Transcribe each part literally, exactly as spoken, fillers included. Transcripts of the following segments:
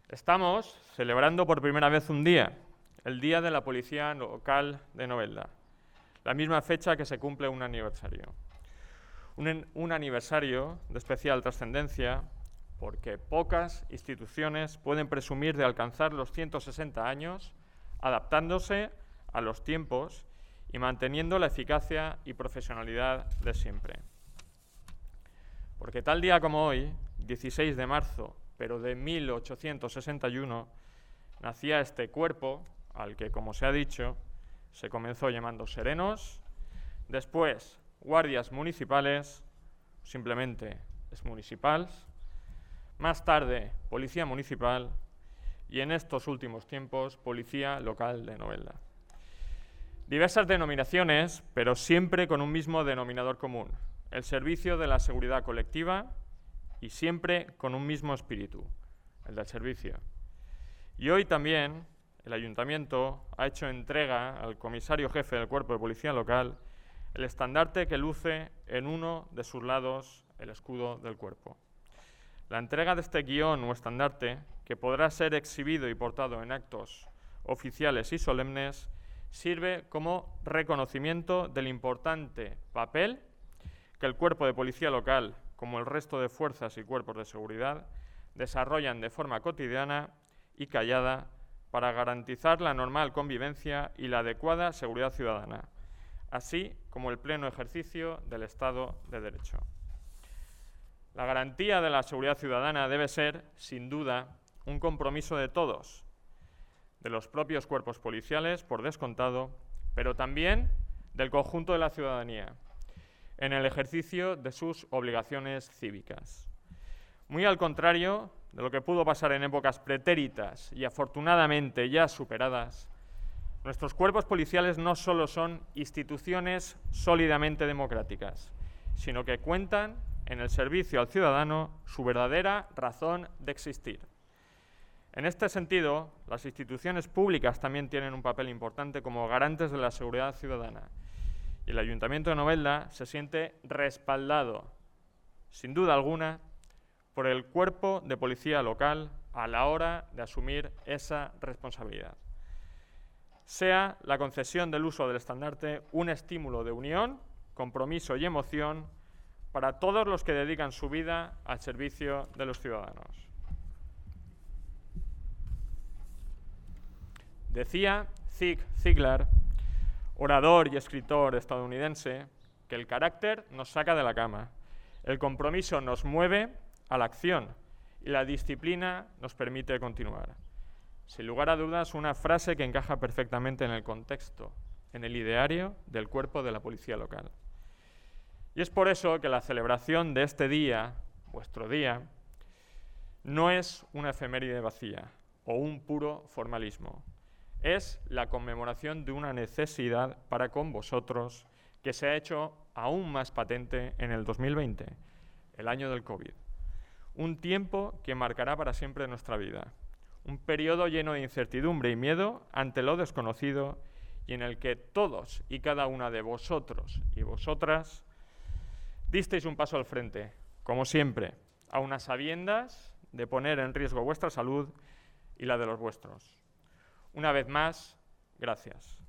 Estamos celebrando por primera vez un día, el Día de la Policía Local de Novelda, la misma fecha que se cumple un aniversario. Un, un aniversario de especial trascendencia porque pocas instituciones pueden presumir de alcanzar los ciento sesenta años adaptándose a los tiempos y manteniendo la eficacia y profesionalidad de siempre. Porque tal día como hoy, dieciséis de marzo, pero de mil ochocientos sesenta y uno, nacía este cuerpo, al que, como se ha dicho, se comenzó llamando serenos, después guardias municipales, simplemente es municipals, más tarde policía municipal y en estos últimos tiempos policía local de Novelda. Diversas denominaciones, pero siempre con un mismo denominador común, el servicio de la seguridad colectiva y siempre con un mismo espíritu, el del servicio. Y hoy también el Ayuntamiento ha hecho entrega al comisario jefe del Cuerpo de Policía Local el estandarte que luce en uno de sus lados el escudo del cuerpo. La entrega de este guión o estandarte, que podrá ser exhibido y portado en actos oficiales y solemnes, sirve como reconocimiento del importante papel que el Cuerpo de Policía Local, como el resto de fuerzas y cuerpos de seguridad, desarrollan de forma cotidiana y callada para garantizar la normal convivencia y la adecuada seguridad ciudadana, así como el pleno ejercicio del Estado de Derecho. La garantía de la seguridad ciudadana debe ser, sin duda, un compromiso de todos, de los propios cuerpos policiales, por descontado, pero también del conjunto de la ciudadanía, en el ejercicio de sus obligaciones cívicas. Muy al contrario de lo que pudo pasar en épocas pretéritas y afortunadamente ya superadas, nuestros cuerpos policiales no solo son instituciones sólidamente democráticas, sino que cuentan en el servicio al ciudadano su verdadera razón de existir. En este sentido, las instituciones públicas también tienen un papel importante como garantes de la seguridad ciudadana. Y el Ayuntamiento de Novelda se siente respaldado, sin duda alguna, por el Cuerpo de Policía Local a la hora de asumir esa responsabilidad. Sea la concesión del uso del estandarte un estímulo de unión, compromiso y emoción para todos los que dedican su vida al servicio de los ciudadanos. Decía Zig Ziglar, orador y escritor estadounidense, que el carácter nos saca de la cama, el compromiso nos mueve a la acción y la disciplina nos permite continuar. Sin lugar a dudas, una frase que encaja perfectamente en el contexto, en el ideario del Cuerpo de la Policía Local. Y es por eso que la celebración de este día, vuestro día, no es una efeméride vacía o un puro formalismo. Es la conmemoración de una necesidad para con vosotros que se ha hecho aún más patente en el dos mil veinte, el año del COVID. Un tiempo que marcará para siempre nuestra vida. Un periodo lleno de incertidumbre y miedo ante lo desconocido y en el que todos y cada una de vosotros y vosotras disteis un paso al frente, como siempre, a unas sabiendas de poner en riesgo vuestra salud y la de los vuestros. Una vez más, gracias.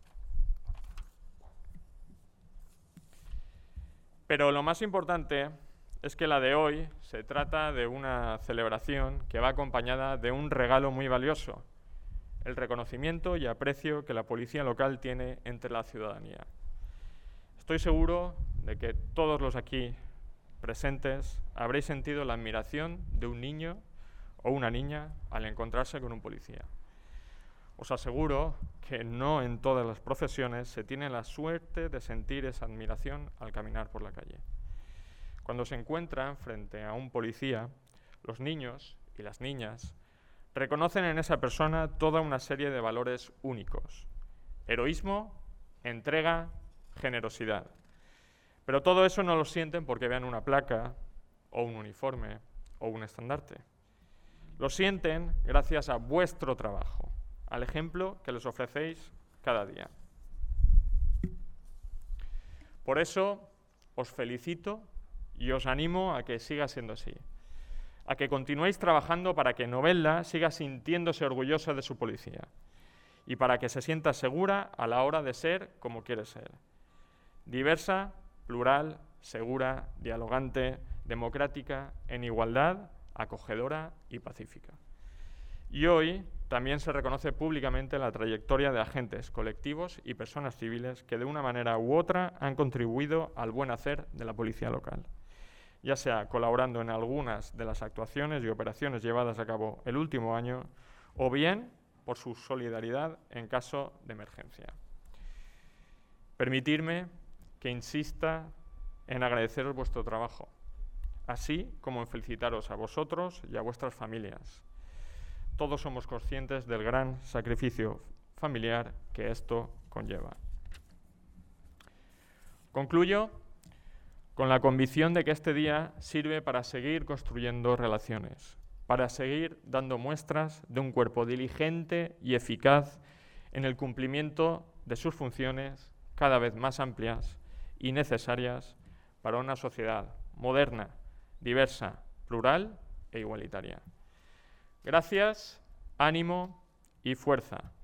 Pero lo más importante es que la de hoy se trata de una celebración que va acompañada de un regalo muy valioso, el reconocimiento y aprecio que la policía local tiene entre la ciudadanía. Estoy seguro de que todos los aquí presentes habréis sentido la admiración de un niño o una niña al encontrarse con un policía. Os aseguro que no en todas las profesiones se tiene la suerte de sentir esa admiración al caminar por la calle. Cuando se encuentran frente a un policía, los niños y las niñas reconocen en esa persona toda una serie de valores únicos: heroísmo, entrega, generosidad. Pero todo eso no lo sienten porque vean una placa o un uniforme o un estandarte. Lo sienten gracias a vuestro trabajo, al ejemplo que les ofrecéis cada día. Por eso os felicito y os animo a que siga siendo así, a que continuéis trabajando para que Novelda siga sintiéndose orgullosa de su policía y para que se sienta segura a la hora de ser como quiere ser. Diversa, plural, segura, dialogante, democrática, en igualdad, acogedora y pacífica. Y hoy también se reconoce públicamente la trayectoria de agentes, colectivos y personas civiles que de una manera u otra han contribuido al buen hacer de la policía local, ya sea colaborando en algunas de las actuaciones y operaciones llevadas a cabo el último año, o bien por su solidaridad en caso de emergencia. Permitidme que insista en agradeceros vuestro trabajo, así como en felicitaros a vosotros y a vuestras familias. Todos somos conscientes del gran sacrificio familiar que esto conlleva. Concluyo con la convicción de que este día sirve para seguir construyendo relaciones, para seguir dando muestras de un cuerpo diligente y eficaz en el cumplimiento de sus funciones cada vez más amplias y necesarias para una sociedad moderna, diversa, plural e igualitaria. Gracias, ánimo y fuerza.